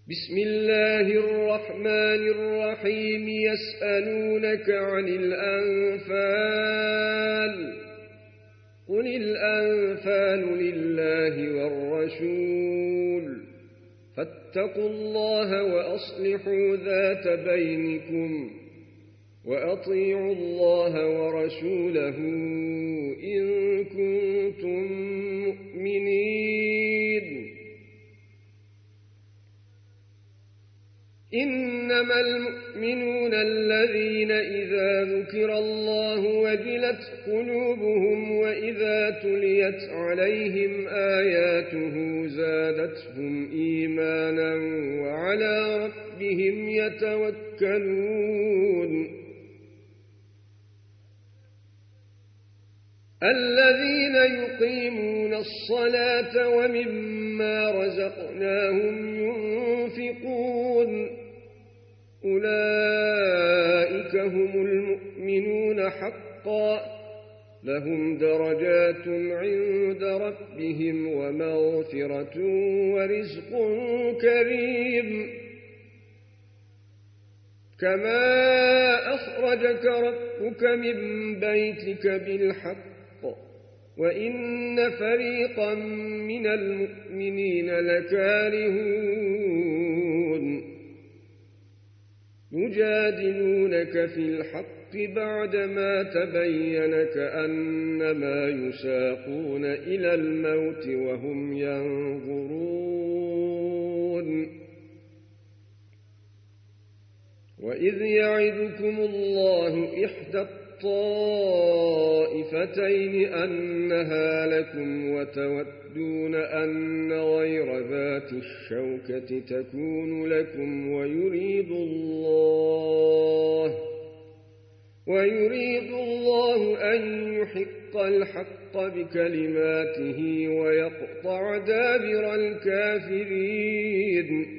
بسم الله الرحمن الرحيم يسألونك عن الأنفال قل الأنفال لله والرسول فاتقوا الله وأصلحوا ذات بينكم وأطيعوا الله ورسوله إن كنتم مؤمنين إنما المؤمنون الذين إذا ذكر الله وجلت قلوبهم وإذا تليت عليهم آياته زادتهم إيمانا وعلى ربهم يتوكلون الذين يقيمون الصلاة ومما رزقناهم ينفقون أولئك هم المؤمنون حقا لهم درجات عند ربهم ومغفرة ورزق كريم كما أخرجك ربك من بيتك بالحق وإن فريقا من المؤمنين لكارهون يجادلونك في الحق بعدما تبين كأنما يساقون إلى الموت وهم ينظرون وإذ يعدكم الله إحدى الطائفتين أنها لكم وتودون أن غير ذات الشوكة تكون لكم ويريد الله أن يحق الحق بكلماته ويقطع دابر الكافرين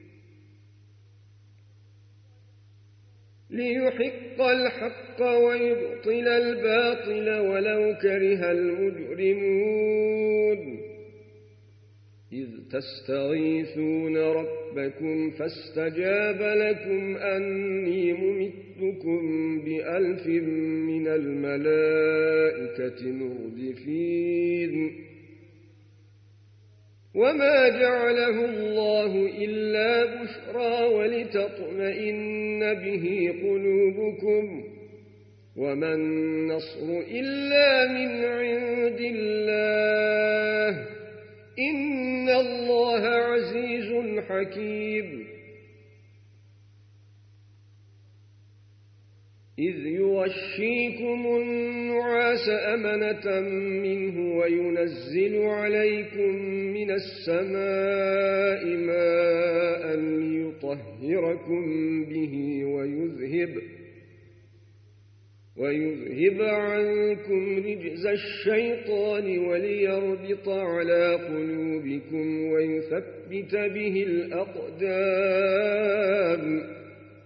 ليحق الحق ويبطل الباطل ولو كره المجرمون إذ تستغيثون ربكم فاستجاب لكم أني ممدكم ب1000 من الملائكة مردفين وما جعله الله إلا بشرى ولتطمئن به قلوبكم وما النصر إلا من عند الله إن الله عزيز حكيم إذ يغشيكم النعاس أمنة منه وينزل عليكم من السماء ماء ليطهركم به ويذهب عنكم رجز الشيطان وليربط على قلوبكم ويثبت به الأقدام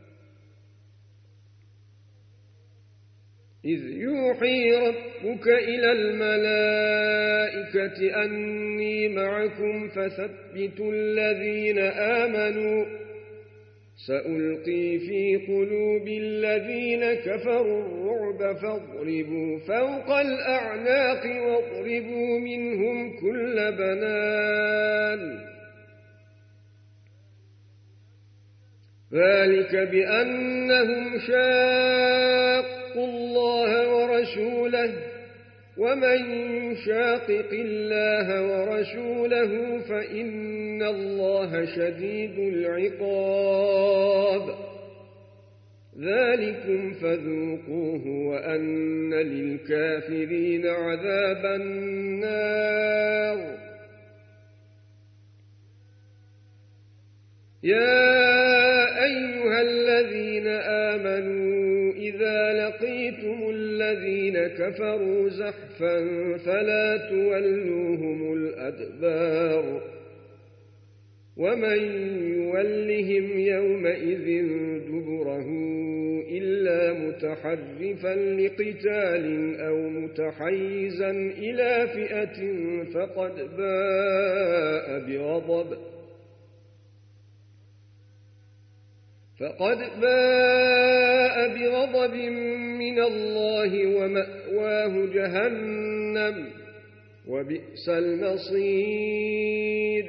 إذ يوحي ربك إلى الملائكة أني معكم فثبتوا الذين آمنوا سألقي في قلوب الذين كفروا الرعب فاضربوا فوق الأعناق واضربوا منهم كل بنان ذلك بأنهم شاقوا الله ورسوله ومن يشاقق الله ورسوله فإن الله شديد العقاب ذلكم فذوقوه وأن للكافرين عذاب النار يا أيها الذين آمنوا إذا لقيتم الذين كفروا زحفا فلا تولوهم الأدبار ومن يولهم يومئذ دبره إلا متحرفا لقتال أو متحيزا إلى فئة فقد باء بغضب فقد باء بغضب من الله ومأواه جهنم وبئس المصير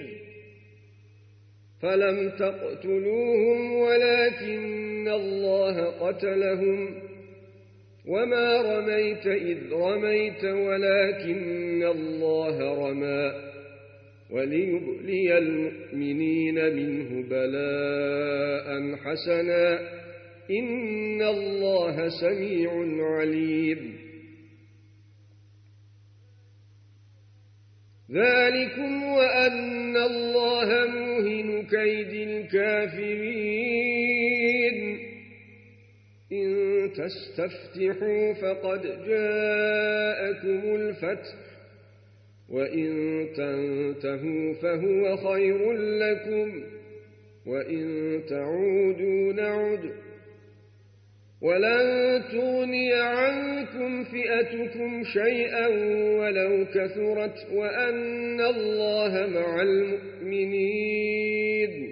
فلم تقتلوهم ولكن الله قتلهم وما رميت إذ رميت ولكن الله رمى وليبلي المؤمنين منه بلاء حسنا إن الله سميع عليم ذلكم وأن الله موهن كيد الكافرين إن تستفتحوا فقد جاءكم الفتح وإن تنتهوا فهو خير لكم وإن تعودوا نعد ولن تغني عنكم فئتكم شيئا ولو كثرت وأن الله مع المؤمنين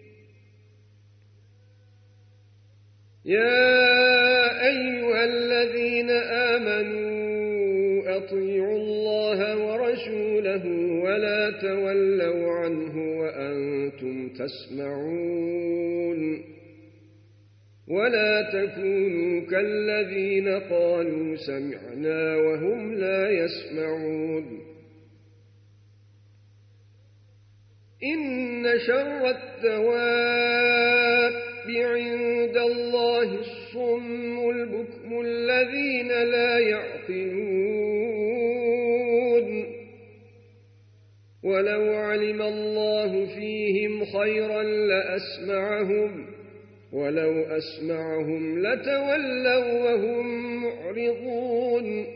يا أيها الذين آمنوا أطيعوا الله ورسوله ولا تولوا عنه وأنتم تسمعون ولا تكونوا كالذين قالوا سمعنا وهم لا يسمعون إن شر الدواب عند الله الصم البكم الذين لا يعقلون ولو علم الله فيهم خيرا لأسمعهم ولو أسمعهم لتولوا وهم معرضون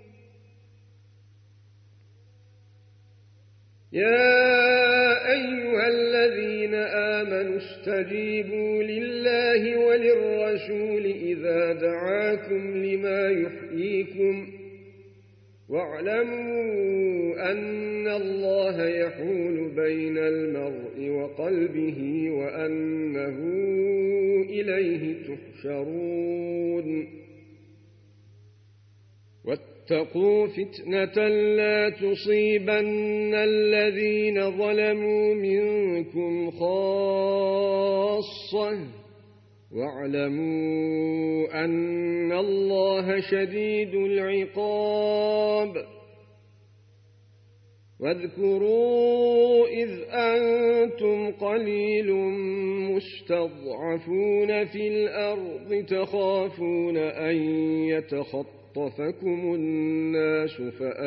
يا أيها الذين آمنوا استجيبوا لله وللرسول إذا دعاكم لما يحييكم واعلموا أن الله يحول بين المرء وقلبه وأنه إليه تحشرون واتقوا فتنة لا تصيبن الذين ظلموا منكم خاصة واعلموا أن الله شديد العقاب واذكروا إذ أنتم قليل مستضعفون في الأرض تخافون أن يتخطفكم الناس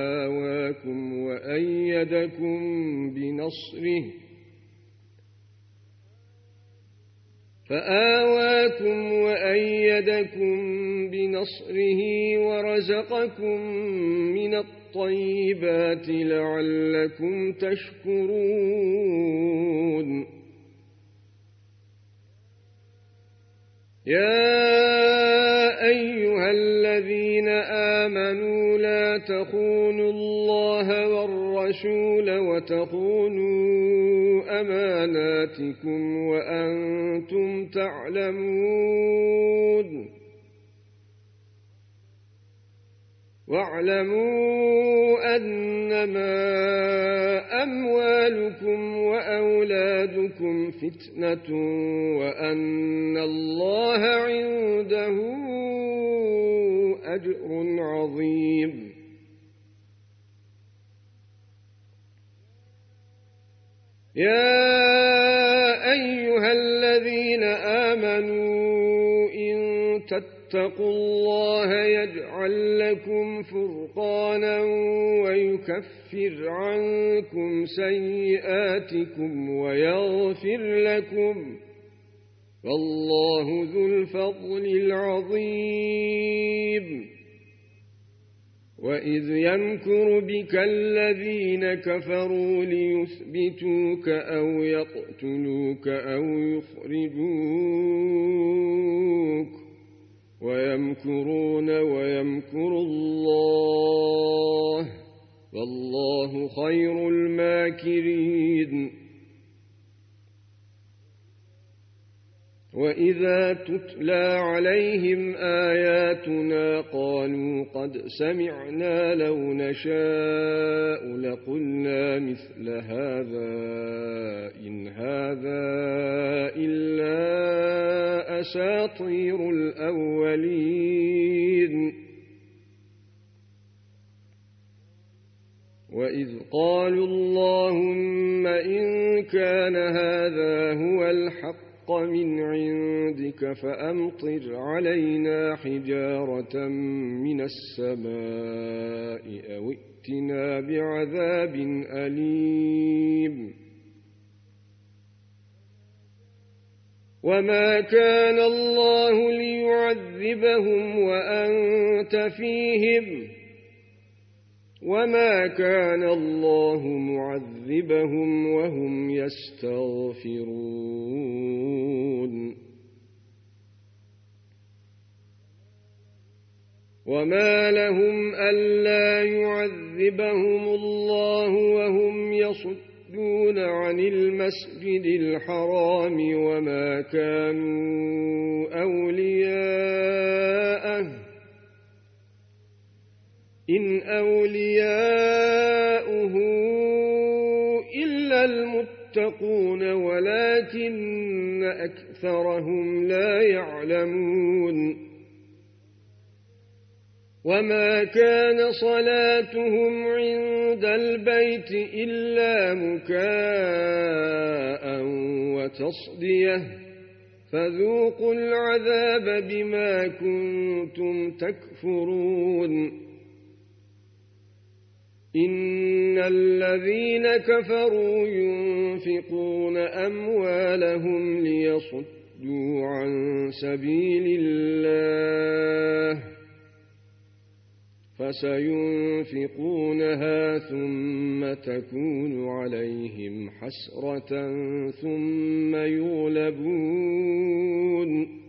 فآواكم وأيدكم بنصره ورزقكم من الطيبات لعلكم تشكرون يا أيها الذين آمنوا لا تخونوا الله والرسول وتخونوا أماناتكم وأنتم تعلمون واعلموا أنما أموالكم وأولادكم فتنة وأن الله عنده أجر عظيم يا أيها الذين آمنوا إن تتقوا الله يجعل لكم فرقانا ويكفر عنكم سيئاتكم ويغفر لكم والله ذو الفضل العظيم وإذ يمكر بك الذين كفروا ليثبتوك أو يقتلوك أو يخرجوك ويمكرون ويمكر الله والله خير الماكرين وإذا تتلى عليهم آياتنا قالوا قد سمعنا لو نشاء لقلنا مثل هذا إن هذا إلا أساطير الأولين وإذ قالوا اللهم إن كان هذا هو الحق من عندك فأمطر علينا حجارة من السماء أو ائتنا بعذاب أليم وما كان الله ليعذبهم وأنت فيهم وما كان الله معذبهم وهم يستغفرون وما لهم ألا يعذبهم الله وهم يصدون عن المسجد الحرام وما كانوا أولياءه إن أولياؤه إلا المتقون ولكن أكثرهم لا يعلمون وما كان صلاتهم عند البيت إلا مكاء وتصدية فذوقوا العذاب بما كنتم تكفرون إن الذين كفروا ينفقون أموالهم ليصدوا عن سبيل الله فسينفقونها ثم تكون عليهم حسرة ثم يغلبون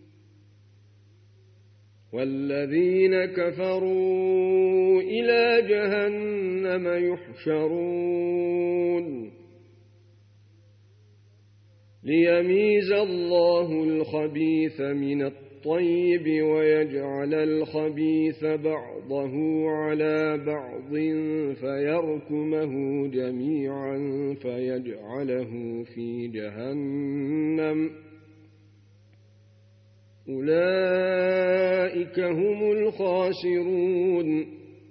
والذين كفروا إلى جهنم يحشرون ليميز الله الخبيث من الطيب ويجعل الخبيث بعضه على بعض فيركمه جميعا فيجعله في جهنم أولئك هم الخاسرون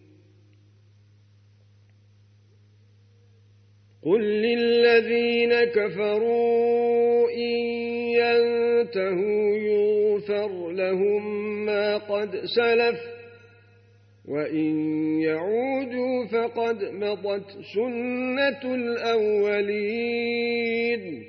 قل للذين كفروا إن ينتهوا يغفر لهم ما قد سلف وإن يعودوا فقد مضت سنة الأولين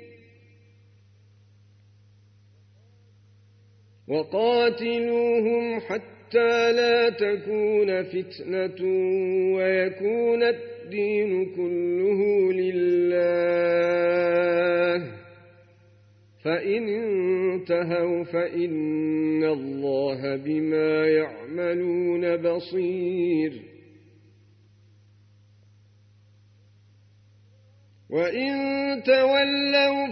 وقاتلوهم حتى لا تكون فتنة ويكون الدين كله لله فإن انتهوا فإن الله بما يعملون بصير وإن تولوا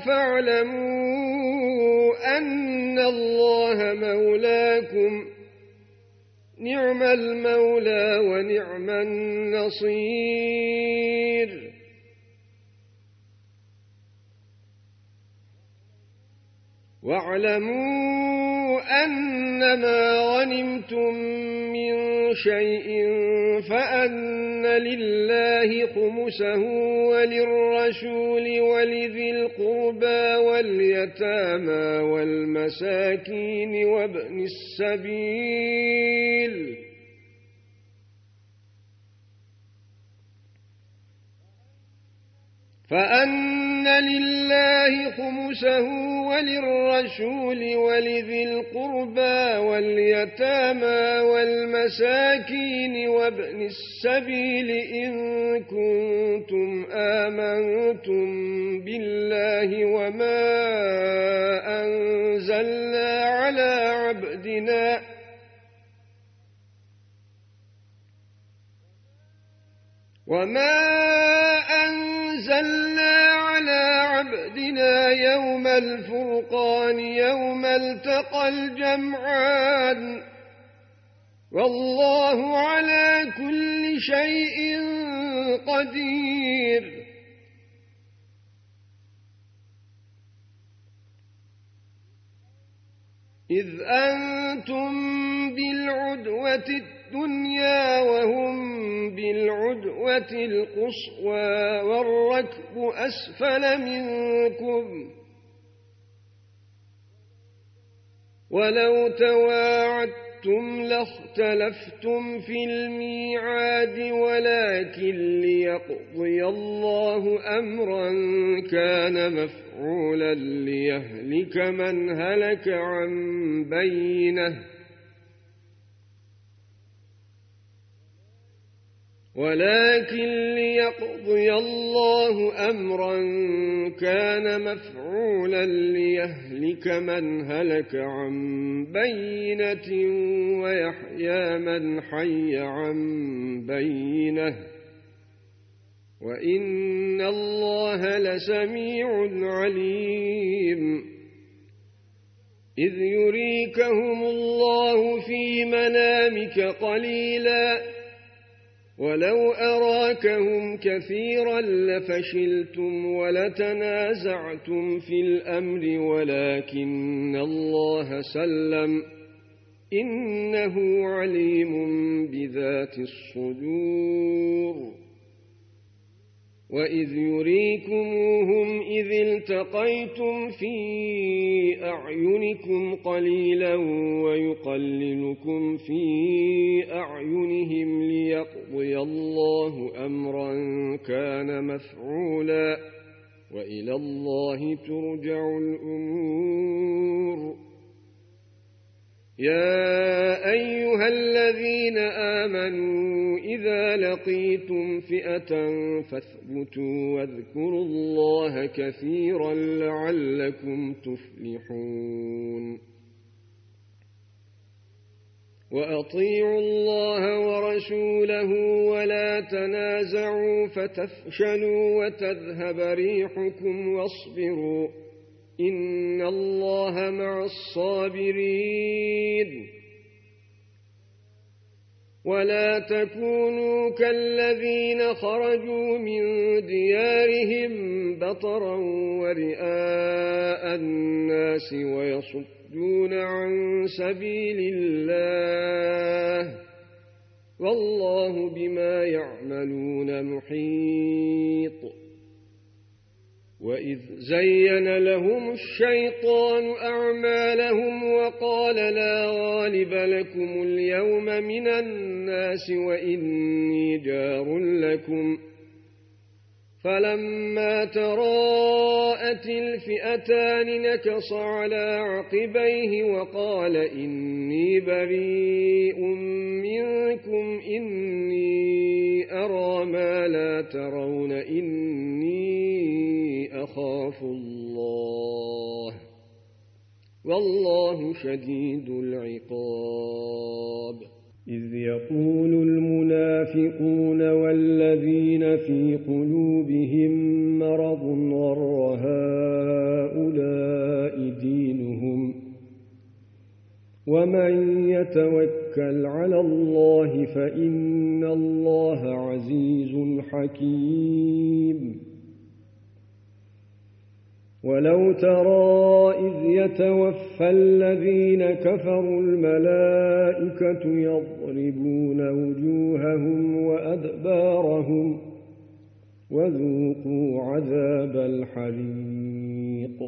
فاعلموا أن الله مولاكم نعم المولى ونعم النصير واعلموا أنما غنمتم من شيء فأن لله خمسه وللرسول ولذي القربى واليتامى والمساكين وابن السبيل فأن لله خمسه وللرسول ولذي القربى واليتامى والمساكين وابن السبيل إن كنتم آمنتم بالله وما أنزلنا على عبدنا يوم الفرقان يوم التقى الجمعان والله على كل شيء قدير. إذ أنتم بالعدوة الدنيا وهم بالعدوة القصوى والركب أسفل منكم ولو تواعدتم لاختلفتم في الميعاد ولكن ليقضي الله أمرا كان مفعولا ليهلك من هلك عن بينه ويحيى من حي عن بينه وإن الله لسميع عليم. إذ يريكهم الله في منامك قليلا ولو أراكهم كثيرا لفشلتم ولتنازعتم في الأمر ولكن الله سلم إنه عليم بذات الصدور. وإذ يريكموهم إذ التقيتم في أعينكم قليلا ويقللكم في أعينهم ليقضي الله أمرا كان مفعولا وإلى الله ترجع الأمور. يا أيها الذين آمنوا إذا لقيتم فئة فاثبتوا واذكروا الله كثيرا لعلكم تفلحون. وأطيعوا الله ورسوله ولا تنازعوا فتفشلوا وتذهب ريحكم واصبروا إن الله مع الصابرين. ولا تكونوا كالذين خرجوا من ديارهم بطرا ورئاء الناس ويصدون عن سبيل الله والله بما يعملون محيط. وإذ زين لهم الشيطان أعمالهم وقال لا غالب لكم اليوم من الناس وإني جار لكم فلما تراءت الفئتان نكص على عقبيه وقال إني بريء منكم إني أرى ما لا ترون إني أخاف الله والله شديد العقاب. إذ يقول المنافقون والذين في قلوبهم مرض غر هؤلاء دينهم ومن يتوكل على الله فإن الله عزيز حكيم. ولو ترى إذ يتوفى الذين كفروا الملائكة يضربون وجوههم وأدبارهم وذوقوا عذاب الحريق.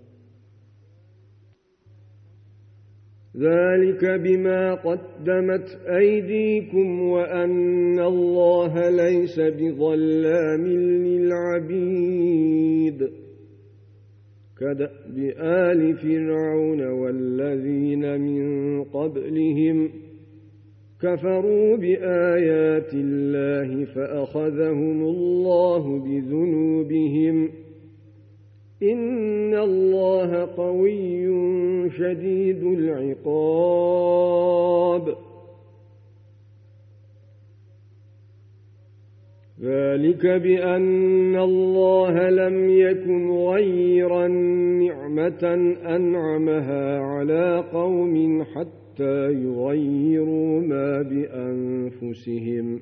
ذلك بما قدمت أيديكم وأن الله ليس بظلام للعبيد. كدأب آل فرعون والذين من قبلهم كفروا بآيات الله فأخذهم الله بذنوبهم إن الله قوي شديد العقاب. ذلك بأن الله لم يكن غير نعمة أنعمها على قوم حتى يغيروا ما بأنفسهم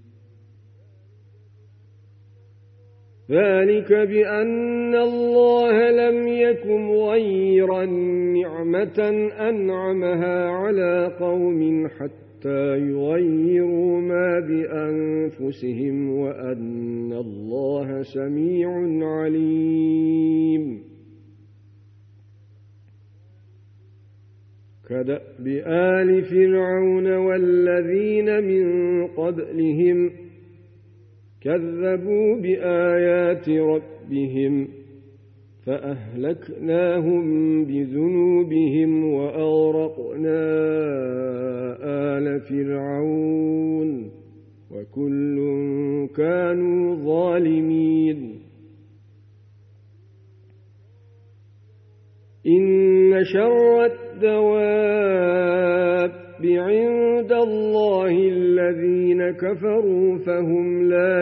ذلك بأن الله لم يكن غير نعمة أنعمها على قوم حتى يغيروا ما بأنفسهم وأن الله سميع عليم كدأب آل فرعون والذين من قبلهم كذبوا بآيات ربهم فأهلكناهم بذنوبهم وأغرقنا آل فرعون وكل كانوا ظالمين إن شر الدواب عند الله الذين كفروا فهم لا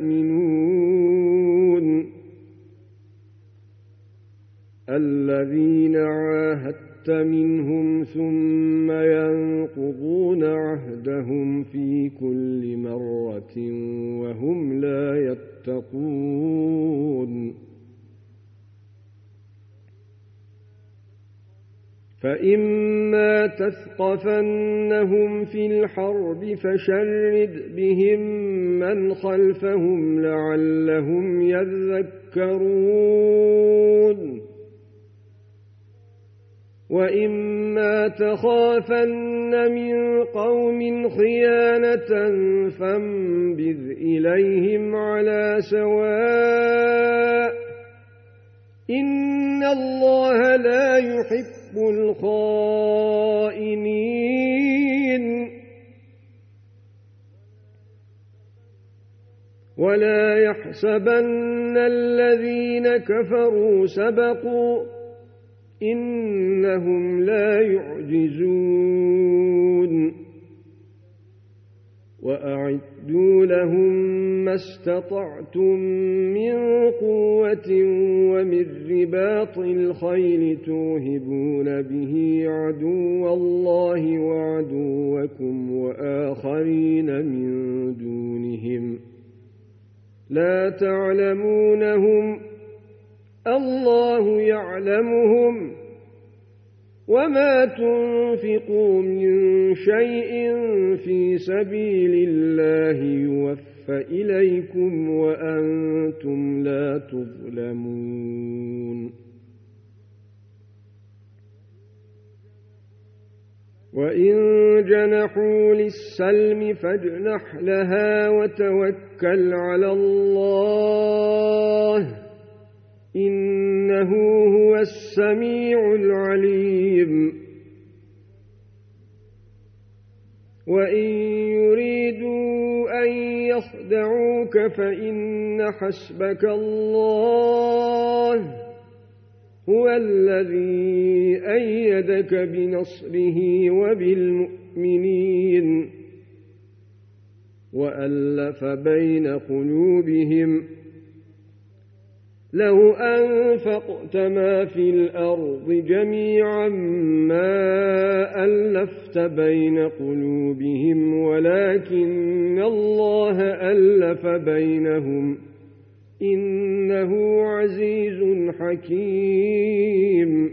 يؤمنون الذين عاهدت منهم ثم ينقضون عهدهم في كل مرة وهم لا يتقون فإما تثقفنهم في الحرب فشرد بهم من خلفهم لعلهم يذكرون وإما تخافن من قوم خيانة فانبذ إليهم على سواء إن الله لا يحب الخائنين ولا يحسبن الذين كفروا سبقوا إنهم لا يعجزون وأعدوا لهم ما استطعتم من قوة ومن رباط الخيل توهبون به عدو الله وعدوكم وآخرين من دونهم لا تعلمونهم الله يعلمهم وما تنفقوا من شيء في سبيل الله يوفى إليكم وأنتم لا تظلمون وإن جنحوا للسلم فاجنح لها وتوكل على الله إنه هو السميع العليم وإن يريدوا أن يخدعوك فإن حسبك الله هو الذي أيدك بنصره وبالمؤمنين وألف بين قلوبهم لو أنفقت ما في الأرض جميعا ما ألفت بين قلوبهم ولكن الله ألف بينهم إنه عزيز حكيم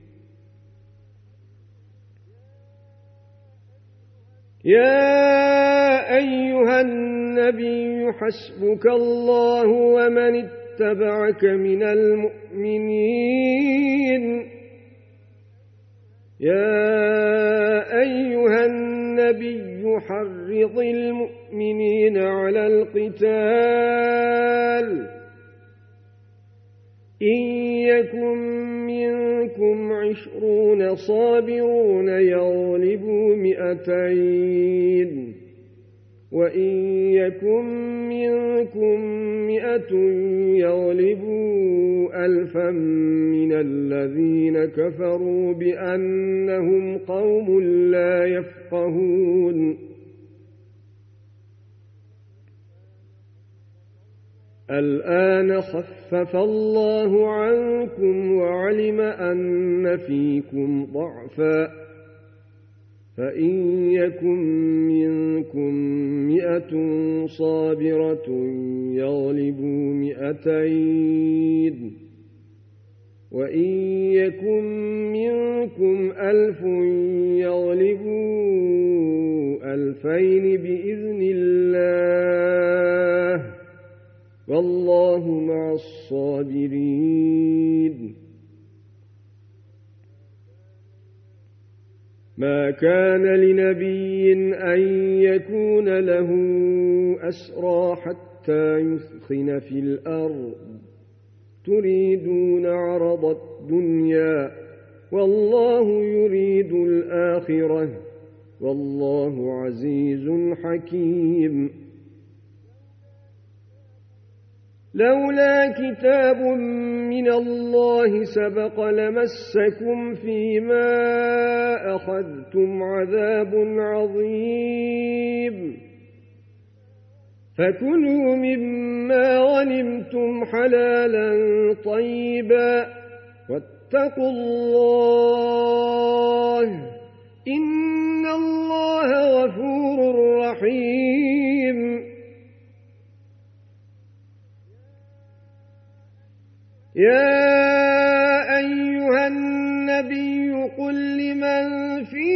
يا أيها النبي حسبك الله ومن اتبعك من المؤمنين يا أيها النبي حرض المؤمنين على القتال إن يكن منكم 20 صابرون يغلبوا 200 وإن يكن منكم 100 يغلبوا 1000 من الذين كفروا بأنهم قوم لا يفقهون الآن خفف الله عنكم وعلم أن فيكم ضعفا فإن يكن منكم 100 صابرة يغلبوا 200 وإن يكن منكم 1000 يغلبوا 2000 بإذن الله والله مع الصابرين. ما كان لنبي أن يكون له أسرى حتى يثخن في الأرض تريدون عرض الدنيا والله يريد الآخرة والله عزيز حكيم. لولا كتاب من الله سبق لمسكم فيما أخذتم عذاب عظيم فكلوا مما غنمتم حلالا طيبا واتقوا الله إن الله غفور رحيم. يا أيها النبي قل لمن في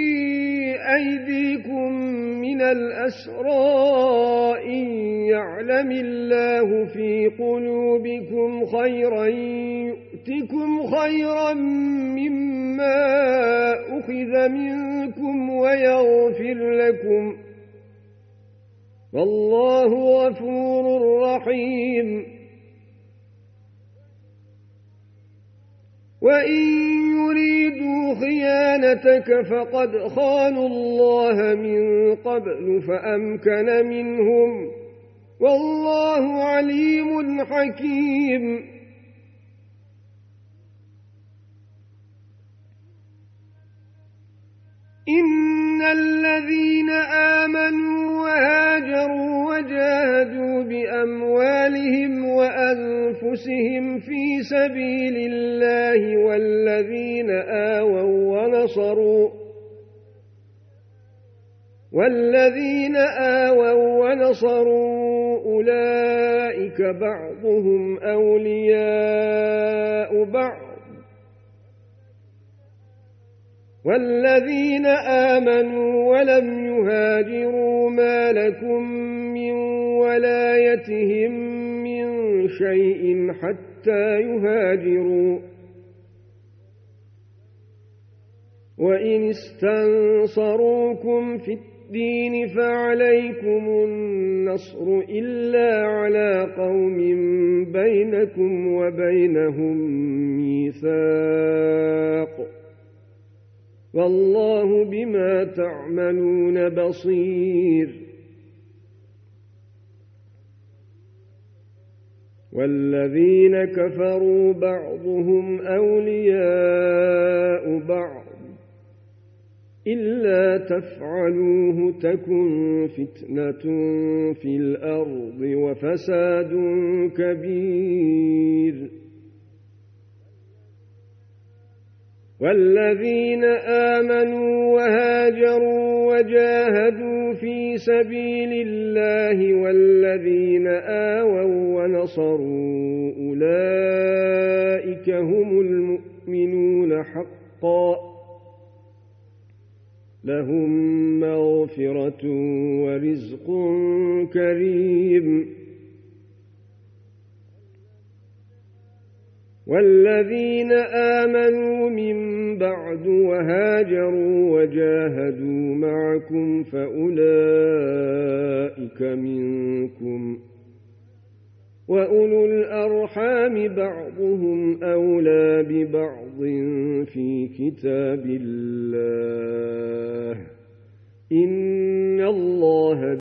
أيديكم من الأسرى إن يعلم الله في قلوبكم خيرا يؤتكم خيرا مما أخذ منكم ويغفر لكم والله غفور رحيم. وإن يريدوا خيانتك فقد خانوا الله من قبل فأمكن منهم والله عليم حكيم. إن الذين آمنوا وهاجروا وجاهدوا بأموالهم وأنفسهم في سبيل الله والذين آووا ونصروا أولئك بعضهم أولياء بعض والذين آمنوا ولم يهاجروا ما لكم من ولايتهم من شيء حتى يهاجروا وإن استنصروكم في الدين فعليكم النصر إلا على قوم بينكم وبينهم ميثاق والله بما تعملون بصير. والذين كفروا بعضهم أولياء بعض إلا تفعلوه تكن فتنة في الأرض وفساد كبير. والذين آمنوا وهاجروا وجاهدوا في سبيل الله والذين آووا ونصروا أولئك هم المؤمنون حقا لهم مغفرة ورزق كريم. والذين آمنوا من بعد وهاجروا وجاهدوا معكم فأولئك منكم وأولو الأرحام بعضهم أولى ببعض في كتاب الله إن الله